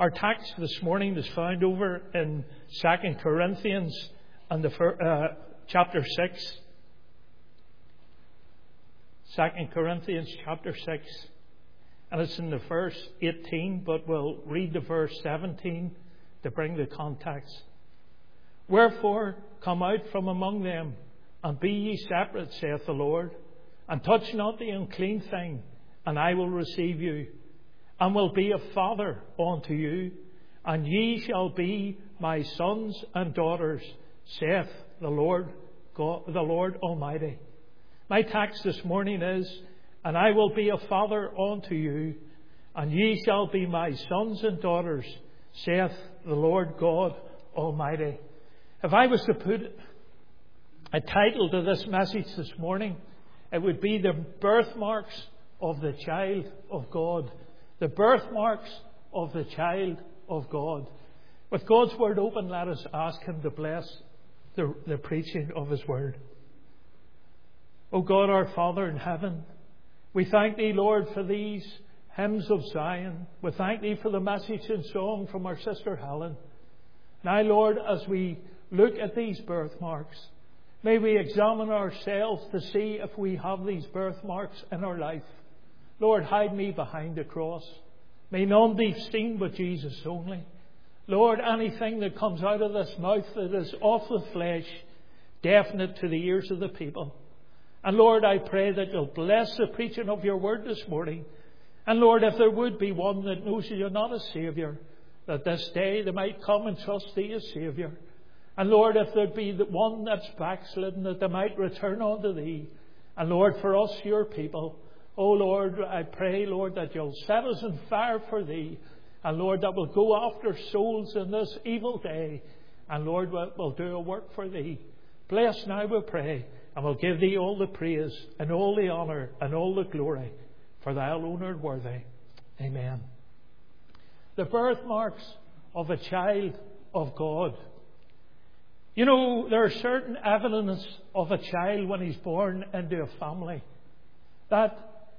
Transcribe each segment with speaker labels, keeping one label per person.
Speaker 1: Our text this morning is found over in 2 Corinthians and chapter 6. 2 Corinthians chapter 6. And it's in the verse 18, but we'll read the verse 17 to bring the context. Wherefore, come out from among them, and be ye separate, saith the Lord, and touch not the unclean thing, and I will receive you, and will be a father unto you, and ye shall be my sons and daughters, saith the Lord God, the Lord Almighty. My text this morning is, and I will be a father unto you, and ye shall be my sons and daughters, saith the Lord God Almighty. If I was to put a title to this message this morning, it would be the birthmarks of the child of God. The birthmarks of the child of God. With God's word open, let us ask Him to bless the preaching of His word. O God, our Father in heaven, we thank Thee, Lord, for these hymns of Zion. We thank Thee for the message and song from our sister Helen. Now, Lord, as we look at these birthmarks, may we examine ourselves to see if we have these birthmarks in our life. Lord, hide me behind the cross. May none be seen but Jesus only. Lord, anything that comes out of this mouth that is of the flesh, deafen it to the ears of the people. And Lord, I pray that You'll bless the preaching of Your word this morning. And Lord, if there would be one that knows You're not a Saviour, that this day they might come and trust Thee as Saviour. And Lord, if there be the one that's backslidden, that they might return unto Thee. And Lord, for us, Your people, oh Lord, I pray, Lord, that You'll set us on fire for Thee. And Lord, that we'll go after souls in this evil day. And Lord, we'll do a work for Thee. Bless now, we pray. And we'll give Thee all the praise and all the honour and all the glory, for Thou alone art worthy. Amen. The birthmarks of a child of God. You know, there are certain evidence of a child when he's born into a family that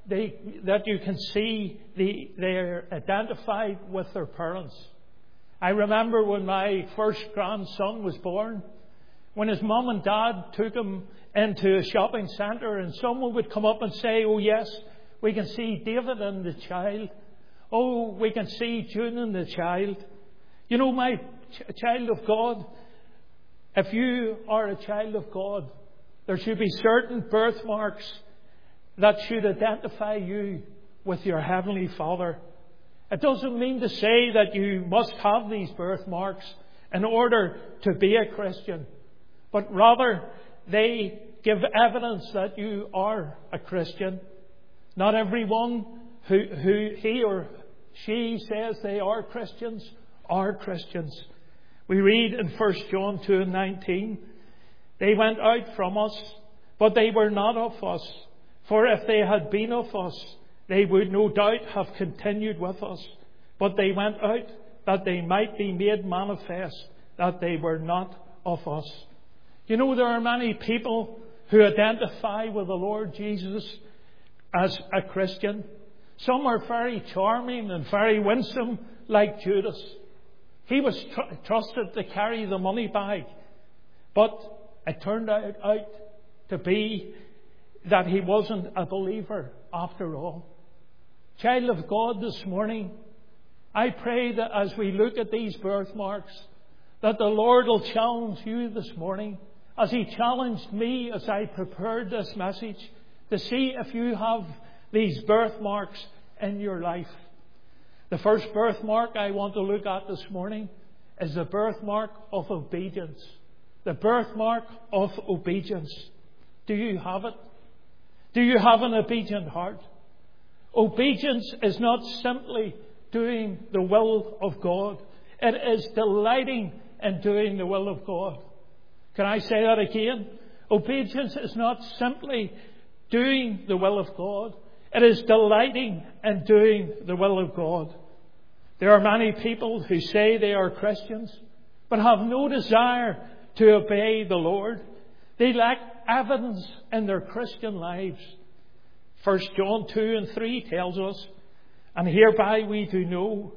Speaker 1: you can see they're identified with their parents. I remember when my first grandson was born, when his mum and dad took him into a shopping centre, and someone would come up and say, "Oh yes, we can see David and the child. Oh, we can see June and the child." You know, my child of God, if you are a child of God, there should be certain birthmarks that should identify you with your Heavenly Father. It doesn't mean to say that you must have these birthmarks in order to be a Christian, but rather they give evidence that you are a Christian. Not everyone who he or she says they are Christians are Christians. We read in 1 John 2:19, "They went out from us, but they were not of us. For if they had been of us, they would no doubt have continued with us. But they went out that they might be made manifest that they were not of us." You know, there are many people who identify with the Lord Jesus as a Christian. Some are very charming and very winsome, like Judas. He was trusted to carry the money bag, but it turned out to be that he wasn't a believer after all. Child of God, this morning, I pray that as we look at these birthmarks, that the Lord will challenge you this morning, as He challenged me as I prepared this message, to see if you have these birthmarks in your life. The first birthmark I want to look at this morning is the birthmark of obedience. The birthmark of obedience. Do you have it? Do you have an obedient heart? Obedience is not simply doing the will of God. It is delighting in doing the will of God. Can I say that again? Obedience is not simply doing the will of God. It is delighting in doing the will of God. There are many people who say they are Christians, but have no desire to obey the Lord. They lack evidence in their Christian lives. 1 John 2:3 tells us, "And hereby we do know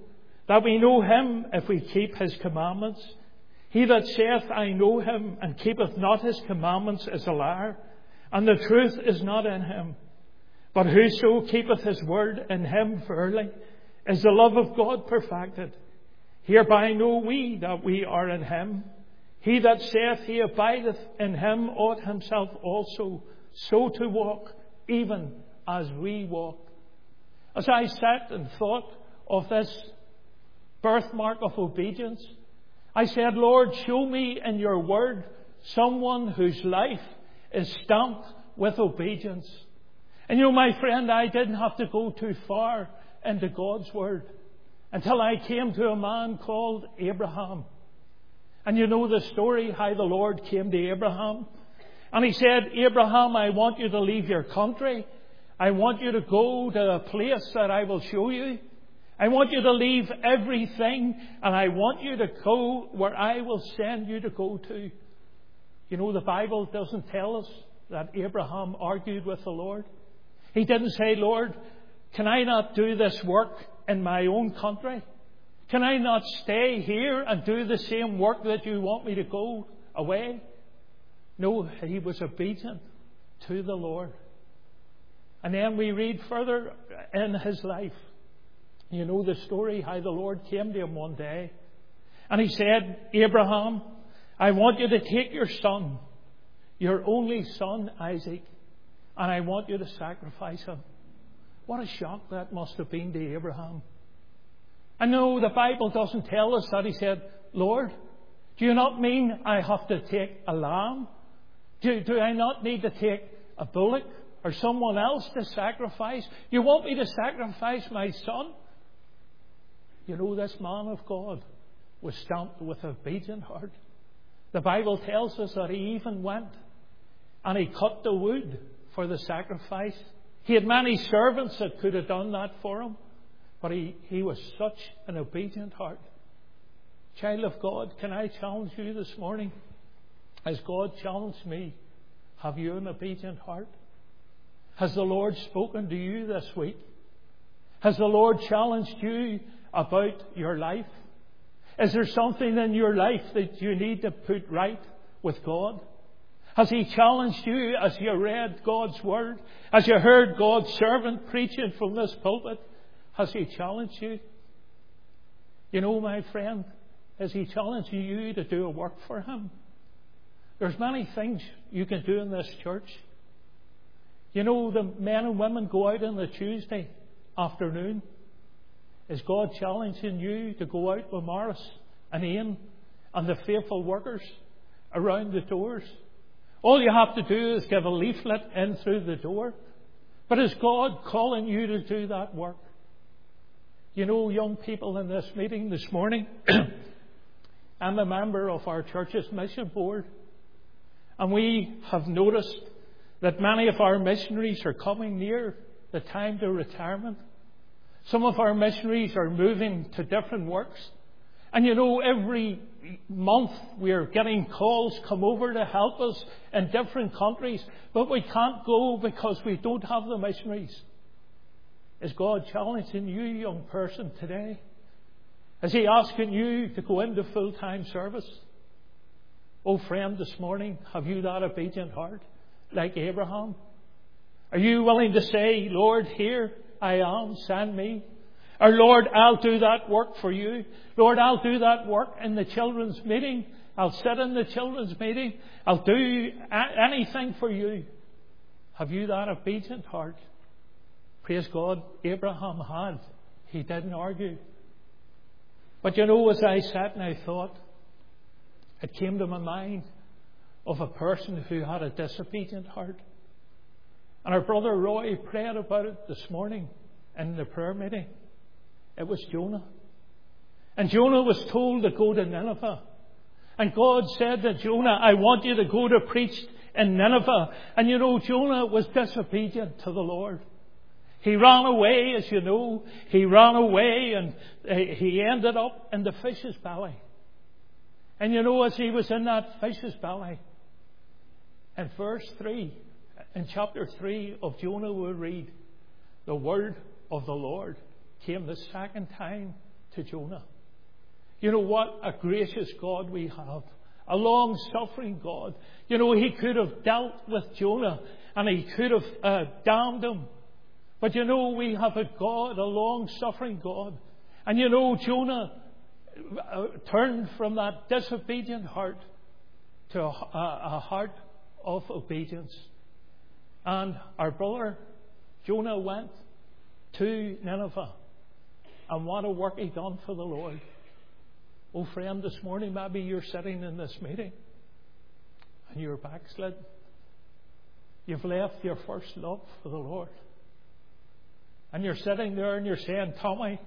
Speaker 1: that we know him if we keep his commandments. He that saith, I know him, and keepeth not his commandments, is a liar, and the truth is not in him. But whoso keepeth his word, in him verily is the love of God perfected. Hereby know we that we are in him. He that saith he abideth in him ought himself also so to walk, even as we walk. As I sat and thought of this birthmark of obedience, I said, Lord, show me in your word someone whose life is stamped with obedience. And you know, my friend, I didn't have to go too far into God's word until I came to a man called Abraham. And you know the story, how the Lord came to Abraham. And he said, Abraham, I want you to leave your country. I want you to go to a place that I will show you. I want you to leave everything, and I want you to go where I will send you to go to. You know, the Bible doesn't tell us that Abraham argued with the Lord. He didn't say, Lord, can I not do this work in my own country? Can I not stay here and do the same work that you want me to go away? No, he was obedient to the Lord. And then we read further in his life. You know the story, how the Lord came to him one day. And he said, Abraham, I want you to take your son, your only son, Isaac, and I want you to sacrifice him. What a shock that must have been to Abraham. I know the Bible doesn't tell us that he said, Lord, do you not mean I have to take a lamb? Do I not need to take a bullock or someone else to sacrifice? You want me to sacrifice my son? You know, this man of God was stamped with an obedient heart. The Bible tells us that he even went and he cut the wood for the sacrifice. He had many servants that could have done that for him, but he was such an obedient heart. Child of God, can I challenge you this morning? Has God challenged me? Have you an obedient heart? Has the Lord spoken to you this week? Has the Lord challenged you about your life? Is there something in your life that you need to put right with God? Has He challenged you as you read God's Word? As you heard God's servant preaching from this pulpit? Has He challenged you? You know, my friend, has He challenged you to do a work for Him? There's many things you can do in this church. You know, the men and women go out on the Tuesday afternoon. Is God challenging you to go out with Morris and Ian and the faithful workers around the doors? All you have to do is give a leaflet in through the door. But is God calling you to do that work? You know, young people in this meeting this morning, I'm a member of our church's mission board. And we have noticed that many of our missionaries are coming near the time to retirement. Some of our missionaries are moving to different works. And you know, every month we are getting calls come over to help us in different countries. But we can't go because we don't have the missionaries. Is God challenging you, young person, today? Is He asking you to go into full-time service? Oh friend, this morning, have you that obedient heart like Abraham? Are you willing to say, Lord, here I am, send me? Or Lord, I'll do that work for you. Lord, I'll do that work in the children's meeting. I'll sit in the children's meeting. I'll do anything for you. Have you that obedient heart? Praise God, Abraham had. He didn't argue. But you know, as I sat and I thought, it came to my mind of a person who had a disobedient heart. And our brother Roy prayed about it this morning in the prayer meeting. It was Jonah. And Jonah was told to go to Nineveh. And God said to Jonah, I want you to go to preach in Nineveh. And you know, Jonah was disobedient to the Lord. He ran away, as you know. He ran away and he ended up in the fish's belly. And you know, as he was in that fish's belly, in verse 3, in chapter 3 of Jonah, we read, the word of the Lord came the second time to Jonah. You know what a gracious God we have. A long-suffering God. You know, He could have dealt with Jonah and He could have damned him. But you know, we have a God, a long-suffering God. And you know, Jonah turned from that disobedient heart to a heart of obedience. And our brother Jonah went to Nineveh. And what a work he done for the Lord. Oh friend, this morning maybe you're sitting in this meeting and you're backslid. You've left your first love for the Lord. And you're sitting there and you're saying, Tommy,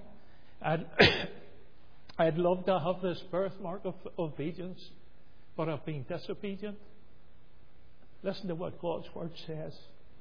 Speaker 1: I'd love to have this birthmark of obedience, but I've been disobedient. Listen to what God's Word says.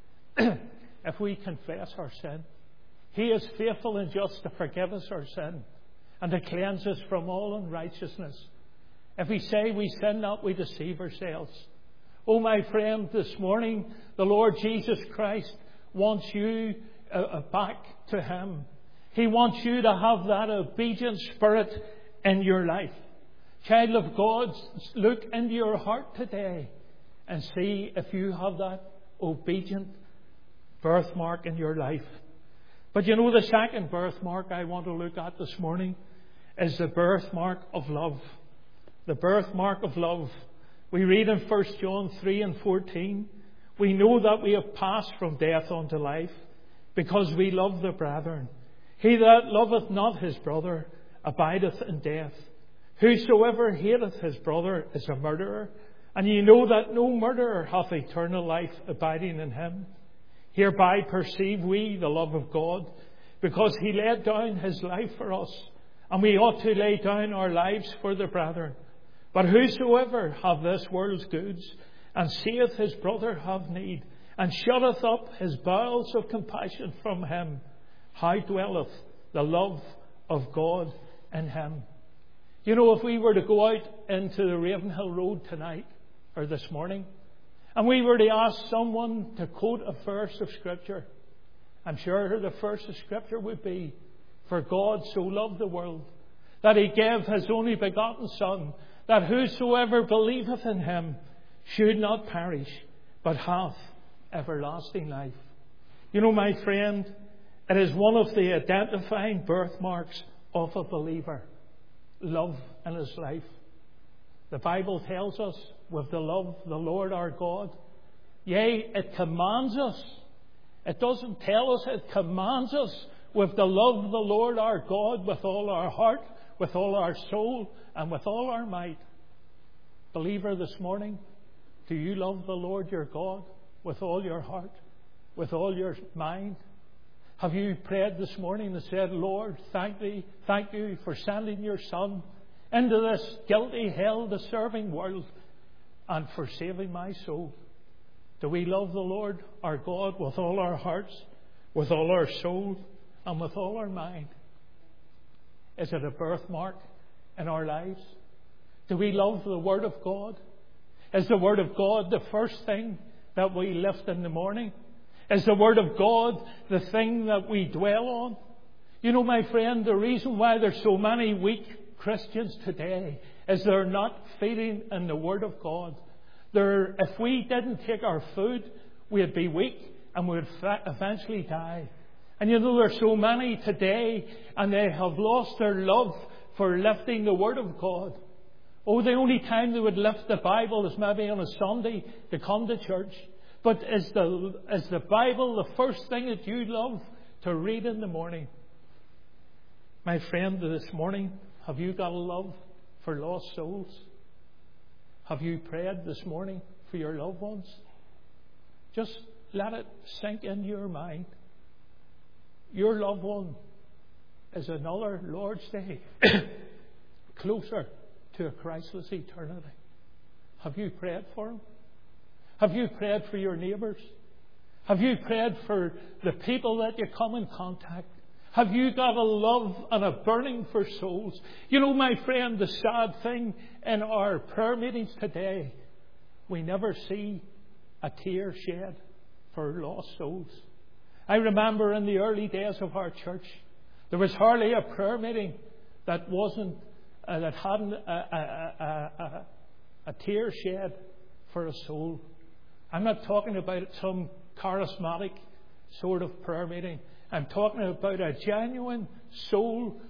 Speaker 1: If we confess our sin, He is faithful and just to forgive us our sin and to cleanse us from all unrighteousness. If we say we sin not, we deceive ourselves. Oh, my friend, this morning, the Lord Jesus Christ wants you back to Him. He wants you to have that obedient spirit in your life. Child of God, look into your heart today and see if you have that obedient birthmark in your life. But you know, the second birthmark I want to look at this morning is the birthmark of love. The birthmark of love. We read in 1 John 3 and 14, we know that we have passed from death unto life, because we love the brethren. He that loveth not his brother abideth in death. Whosoever hateth his brother is a murderer, and ye know that no murderer hath eternal life abiding in him. Hereby perceive we the love of God, because He laid down His life for us, and we ought to lay down our lives for the brethren. But whosoever have this world's goods, and seeth his brother have need, and shutteth up his bowels of compassion from him, how dwelleth the love of God in him? You know, if we were to go out into the Ravenhill Road tonight, or this morning, and we were to ask someone to quote a verse of Scripture, I'm sure the verse of Scripture would be, For God so loved the world, that He gave His only begotten Son, that whosoever believeth in Him should not perish, but hath everlasting life. You know, my friend, it is one of the identifying birthmarks of a believer. Love in his life. The Bible tells us, with the love the Lord our God, yea, it commands us. It doesn't tell us, it commands us with the love of the Lord our God with all our heart, with all our soul, and with all our might. Believer, this morning, do you love the Lord your God with all your heart, with all your mind? Have you prayed this morning and said, Lord, thank you for sending your Son into this guilty, hell-deserving world and for saving my soul? Do we love the Lord our God with all our hearts, with all our soul, and with all our mind? Is it a birthmark in our lives? Do we love the Word of God? Is the Word of God the first thing that we lift in the morning? Is the Word of God the thing that we dwell on? You know, my friend, the reason why there's so many weak Christians today is they're not feeding in the Word of God. If we didn't take our food, we'd be weak and we'd eventually die. And you know, there's so many today, and they have lost their love for lifting the Word of God. Oh, the only time they would lift the Bible is maybe on a Sunday to come to church. But is the Bible the first thing that you love to read in the morning? My friend, this morning, have you got a love for lost souls? Have you prayed this morning for your loved ones? Just let it sink into your mind. Your loved one is another Lord's Day closer to a Christless eternity. Have you prayed for them? Have you prayed for your neighbours? Have you prayed for the people that you come in contact? Have you got a love and a burning for souls? You know, my friend, the sad thing in our prayer meetings today, we never see a tear shed for lost souls. I remember in the early days of our church, there was hardly a prayer meeting that wasn't, that hadn't a tear shed for a soul. I'm not talking about some charismatic sort of prayer meeting. I'm talking about a genuine soul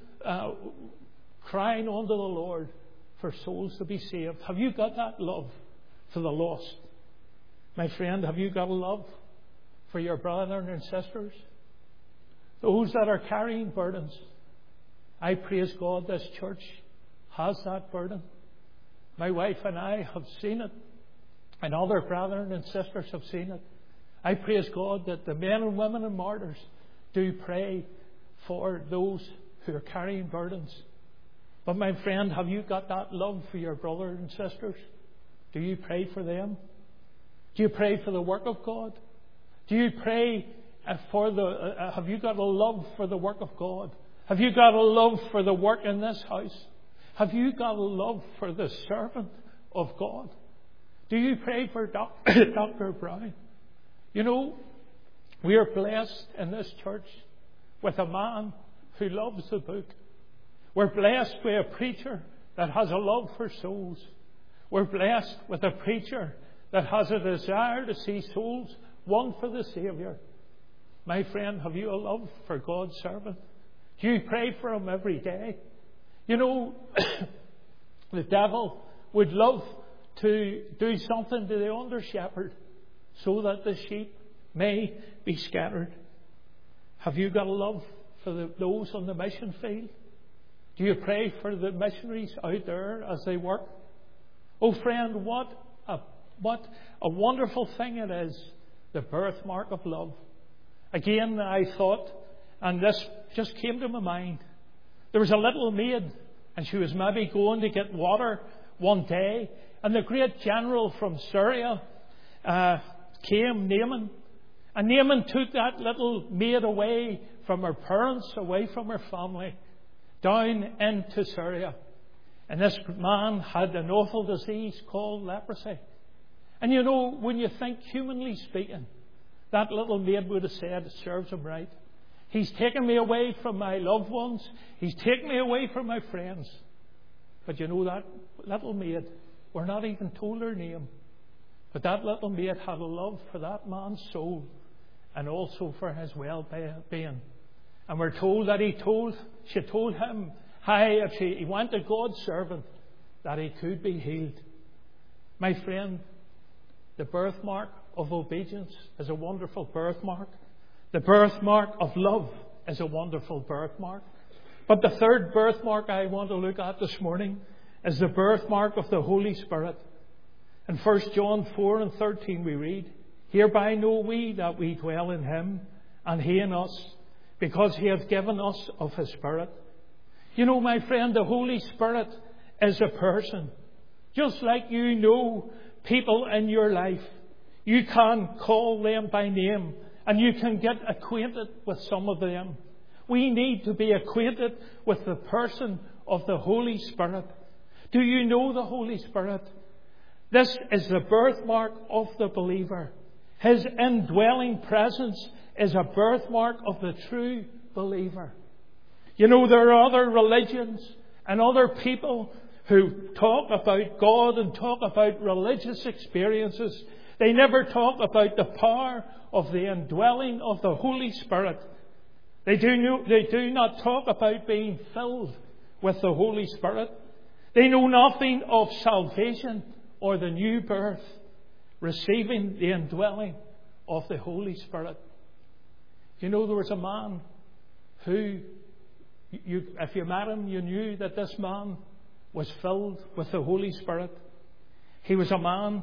Speaker 1: crying unto the Lord for souls to be saved. Have you got that love for the lost? My friend, have you got a love for your brethren and sisters? Those that are carrying burdens. I praise God this church has that burden. My wife and I have seen it, and other brethren and sisters have seen it. I praise God that the men and women and martyrs do pray for those who are carrying burdens. But my friend, have you got that love for your brothers and sisters? Do you pray for them? Do you pray for the work of God? Do you pray for have you got a love for the work of God? Have you got a love for the work in this house? Have you got a love for the servant of God? Do you pray for Dr. Brown? You know, we are blessed in this church with a man who loves the book. We're blessed with a preacher that has a love for souls. We're blessed with a preacher that has a desire to see souls won for the Saviour. My friend, have you a love for God's servant? Do you pray for him every day? You know, the devil would love to do something to the under shepherd so that the sheep may be scattered. Have you got a love for those on the mission field? Do you pray for the missionaries out there as they work? Oh friend, what a wonderful thing it is, the birthmark of love. Again, I thought, and this just came to my mind, there was a little maid, and she was maybe going to get water one day, and the great general from Syria came, Naaman, and Naaman took that little maid away from her parents, away from her family, down into Syria. And this man had an awful disease called leprosy. And you know, when you think humanly speaking, that little maid would have said, it serves him right. He's taken me away from my loved ones. He's taken me away from my friends. But you know, that little maid, we're not even told her name, but that little maid had a love for that man's soul and also for his well-being. And we're told that she told him, if he went to God's servant, that he could be healed. My friend, the birthmark of obedience is a wonderful birthmark. The birthmark of love is a wonderful birthmark. But the third birthmark I want to look at this morning is the birthmark of the Holy Spirit. In 1 John 4:13 we read, "Hereby know we that we dwell in him, and he in us, because he hath given us of his Spirit." You know, my friend, the Holy Spirit is a person. Just like you know people in your life, you can call them by name and you can get acquainted with some of them. We need to be acquainted with the person of the Holy Spirit. Do you know the Holy Spirit? This is the birthmark of the believer. His indwelling presence is a birthmark of the true believer. You know, there are other religions and other people who talk about God and talk about religious experiences. They never talk about the power of the indwelling of the Holy Spirit. They do not talk about being filled with the Holy Spirit. They know nothing of salvation or the new birth, receiving the indwelling of the Holy Spirit. You know, there was a man who, if you met him, you knew that this man was filled with the Holy Spirit. He was a man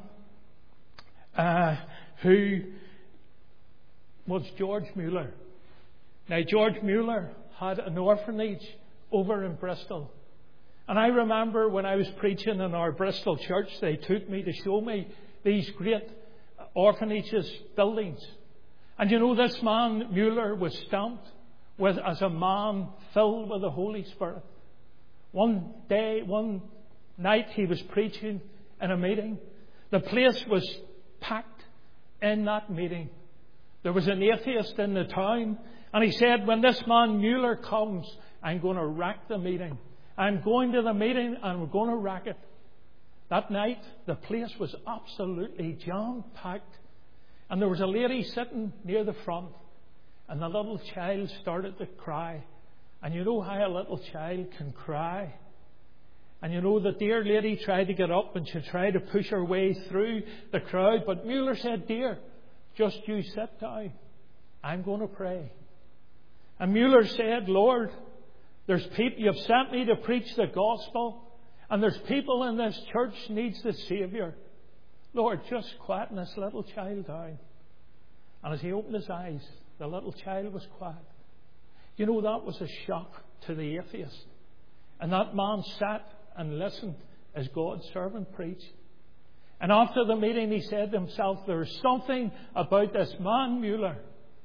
Speaker 1: who was George Mueller. Now, George Mueller had an orphanage over in Bristol. And I remember when I was preaching in our Bristol church, they took me to show me these great orphanages, buildings. And you know, this man, Mueller, was stamped as a man filled with the Holy Spirit. One night he was preaching in a meeting. The place was packed in that meeting. There was an atheist in the town, and he said, when this man Mueller comes, I'm going to wreck the meeting. I'm going to the meeting and we're going to wreck it. That night, the place was absolutely jam-packed. And there was a lady sitting near the front. And the little child started to cry. And you know how a little child can cry. And you know, the dear lady tried to get up and she tried to push her way through the crowd. But Mueller said, "Dear, just you sit down. I'm going to pray." And Mueller said, "Lord, there's people, you've sent me to preach the gospel. And there's people in this church needs the Saviour. Lord, just quieten this little child down." And as he opened his eyes, the little child was quiet. You know, that was a shock to the atheist. And that man sat and listened as God's servant preached. And after the meeting, he said to himself, "There's something about this man, Mueller."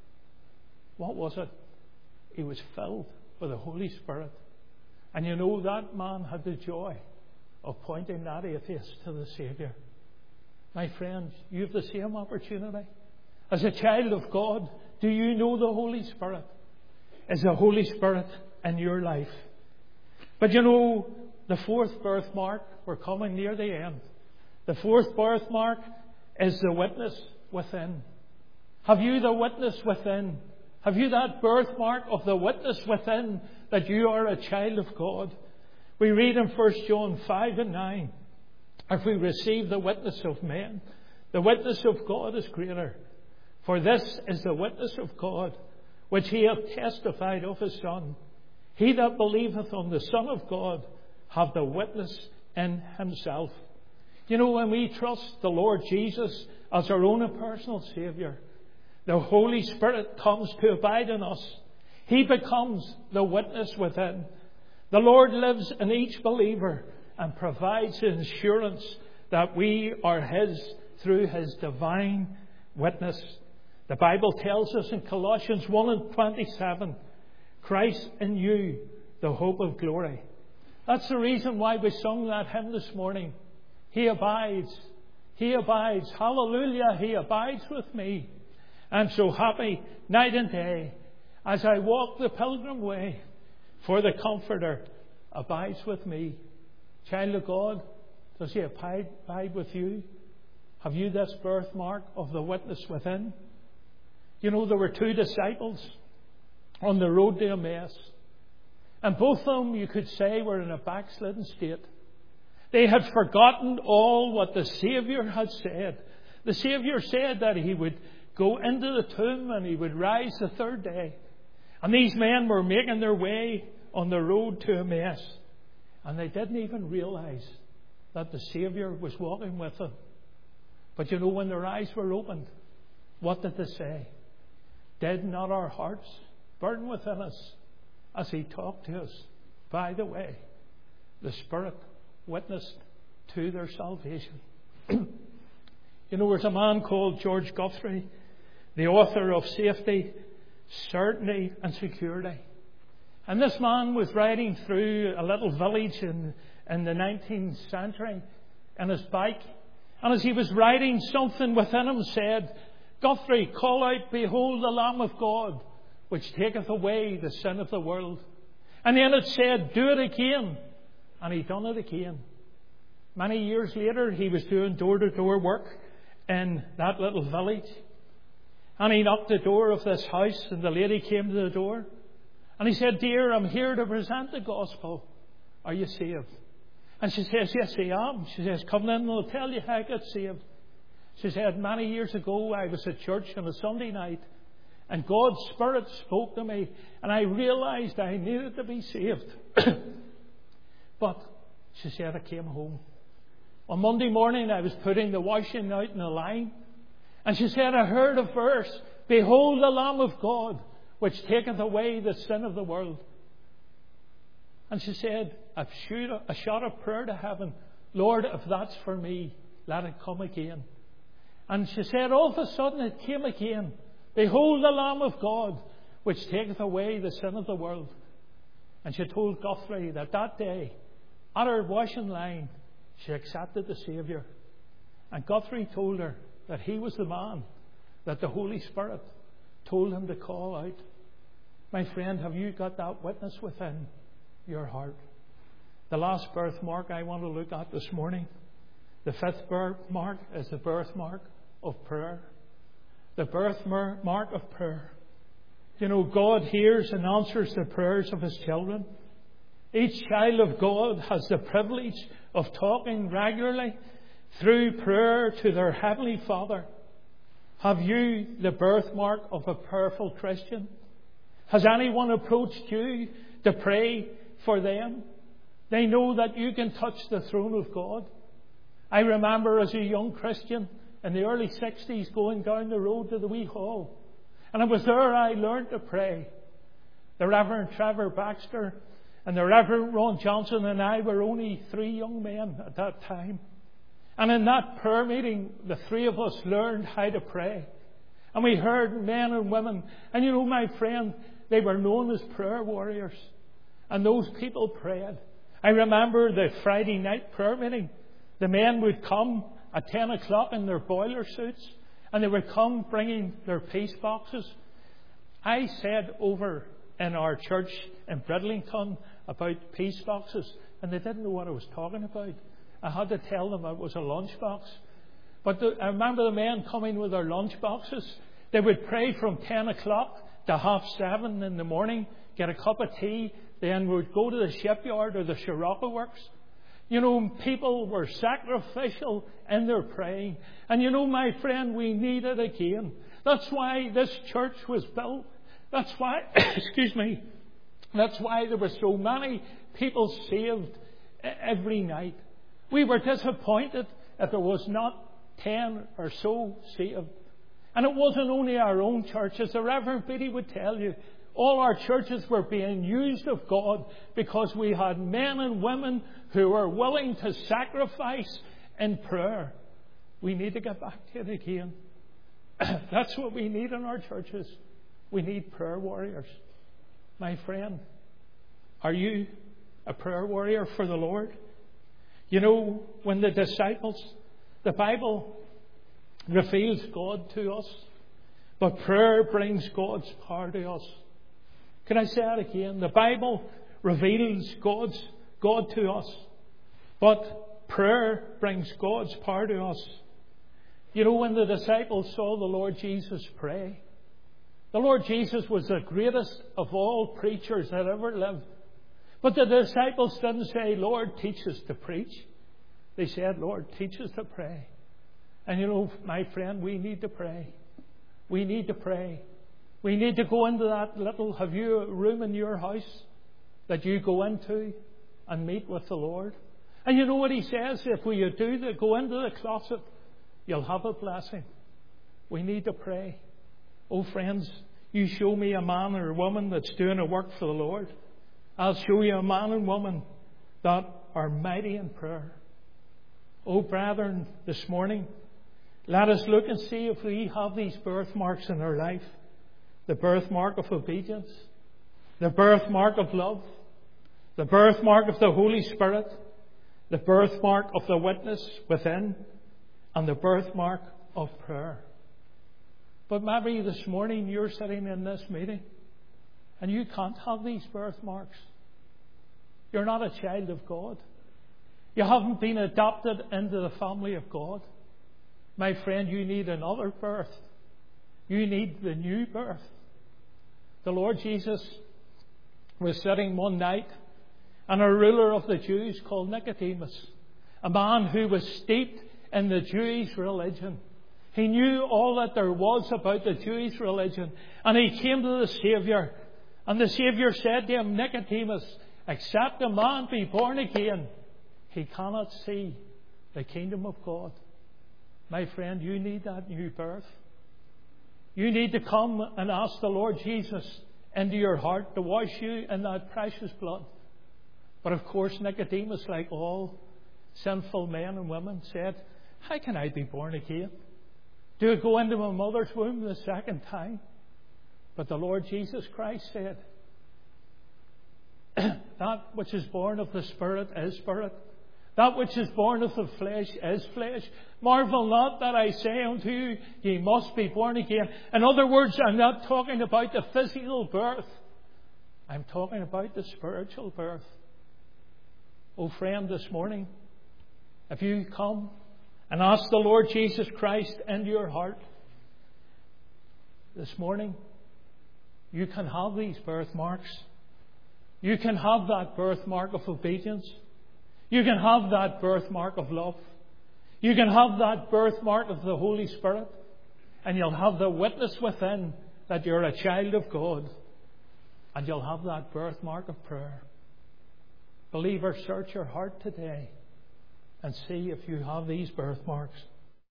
Speaker 1: What was it? He was filled with the Holy Spirit. And you know, that man had the joy of pointing that atheist to the Saviour. My friends, you have the same opportunity. As a child of God, do you know the Holy Spirit? Is the Holy Spirit in your life? But you know, the fourth birthmark, we're coming near the end. The fourth birthmark is the witness within. Have you the witness within? Have you that birthmark of the witness within that you are a child of God? We read in 1 John 5 and 9, "If we receive the witness of men, the witness of God is greater. For this is the witness of God, which he hath testified of his Son. He that believeth on the Son of God hath the witness in himself." You know, when we trust the Lord Jesus as our own personal Saviour, the Holy Spirit comes to abide in us. He becomes the witness within. The Lord lives in each believer and provides the assurance that we are His through His divine witness. The Bible tells us in Colossians 1 and 27, "Christ in you, the hope of glory." That's the reason why we sung that hymn this morning. He abides. He abides. Hallelujah. He abides with me. I'm so happy night and day as I walk the pilgrim way, for the Comforter abides with me. Child of God, does He abide with you? Have you this birthmark of the witness within? You know, there were two disciples on the road to Emmaus. And both of them, you could say, were in a backslidden state. They had forgotten all what the Saviour had said. The Saviour said that He would go into the tomb and He would rise the third day. And these men were making their way on the road to Emmaus. And they didn't even realize that the Saviour was walking with them. But you know, when their eyes were opened, what did they say? "Did not our hearts burn within us as He talked to us?" By the way, the Spirit witnessed to their salvation. You know, there's a man called George Guthrie, the author of Safety, Certainty and Security. And this man was riding through a little village in the 19th century on his bike. And as he was riding, something within him said, "Guthrie, call out, behold the Lamb of God, which taketh away the sin of the world." And then it said, "Do it again." And he done it again. Many years later, he was doing door-to-door work in that little village. And he knocked the door of this house, and the lady came to the door. And he said, "Dear, I'm here to present the gospel. Are you saved?" And she says, "Yes, I am." She says, "Come in and I'll tell you how I got saved." She said, "Many years ago, I was at church on a Sunday night, and God's Spirit spoke to me, and I realized I needed to be saved." But, she said, "I came home. On Monday morning, I was putting the washing out in the line, and she said, I heard a verse, 'Behold the Lamb of God, which taketh away the sin of the world.' And she said, I shot a prayer to heaven, 'Lord, if that's for me, let it come again.' And she said, all of a sudden it came again. 'Behold the Lamb of God, which taketh away the sin of the world.' And she told Guthrie that day, at her washing line, she accepted the Saviour. And Guthrie told her that he was the man that the Holy Spirit told him to call out. My friend, have you got that witness within your heart? The last birthmark I want to look at this morning, the fifth birthmark, is the birthmark of prayer. The birthmark of prayer. You know, God hears and answers the prayers of His children. Each child of God has the privilege of talking regularly through prayer to their Heavenly Father. Have you the birthmark of a prayerful Christian? Has anyone approached you to pray for them? They know that you can touch the throne of God. I remember as a young Christian in the early 60s going down the road to the wee hall. And it was there I learned to pray. The Reverend Trevor Baxter and the Reverend Ron Johnson and I were only 3 young men at that time. And in that prayer meeting, the 3 of us learned how to pray. And we heard men and women. And you know, my friend, they were known as prayer warriors. And those people prayed. I remember the Friday night prayer meeting. The men would come at 10 o'clock in their boiler suits. And they would come bringing their peace boxes. I said over in our church in Bridlington about peace boxes. And they didn't know what I was talking about. I had to tell them it was a lunchbox. But I remember the men coming with their lunch boxes. They would pray from 10 o'clock to 7:30 in the morning, get a cup of tea, then would go to the shipyard or the Sirocco Works. You know, people were sacrificial in their praying. And you know, my friend, we need it again. That's why this church was built. That's why, that's why there were so many people saved every night. We were disappointed if there was not 10 or so saved. And it wasn't only our own churches. The Reverend Beatty would tell you, all our churches were being used of God because we had men and women who were willing to sacrifice in prayer. We need to get back to it again. That's what we need in our churches. We need prayer warriors. My friend, are you a prayer warrior for the Lord? You know, when the disciples, the Bible reveals God to us, but prayer brings God's power to us. Can I say that again? The Bible reveals God to us, but prayer brings God's power to us. You know, when the disciples saw the Lord Jesus pray, the Lord Jesus was the greatest of all preachers that ever lived. But the disciples didn't say, Lord, teach us to preach. They said, Lord, teach us to pray. And you know, my friend, we need to pray. We need to pray. We need to go into that little, have you a room in your house that you go into and meet with the Lord? And you know what He says? If we do that, go into the closet, you'll have a blessing. We need to pray. Oh friends, you show me a man or a woman that's doing a work for the Lord. I'll show you a man and woman that are mighty in prayer. Oh brethren, this morning, let us look and see if we have these birthmarks in our life. The birthmark of obedience, the birthmark of love, the birthmark of the Holy Spirit, the birthmark of the witness within, and the birthmark of prayer. But maybe this morning you're sitting in this meeting and you can't have these birthmarks. You're not a child of God. You haven't been adopted into the family of God. My friend, you need another birth. You need the new birth. The Lord Jesus was sitting one night, and a ruler of the Jews called Nicodemus, a man who was steeped in the Jewish religion. He knew all that there was about the Jewish religion. And he came to the Saviour. And the Saviour said to him, Nicodemus, except a man be born again, he cannot see the kingdom of God. My friend, you need that new birth. You need to come and ask the Lord Jesus into your heart to wash you in that precious blood. But of course, Nicodemus, like all sinful men and women, said, how can I be born again? Do I go into my mother's womb the second time? But the Lord Jesus Christ said, that which is born of the Spirit is spirit. That which is born of the flesh is flesh. Marvel not that I say unto you, ye must be born again. In other words, I'm not talking about the physical birth. I'm talking about the spiritual birth. Oh friend, this morning, if you come and ask the Lord Jesus Christ into your heart, this morning, you can have these birthmarks. You can have that birthmark of obedience. You can have that birthmark of love. You can have that birthmark of the Holy Spirit. And you'll have the witness within that you're a child of God. And you'll have that birthmark of prayer. Believer, search your heart today and see if you have these birthmarks.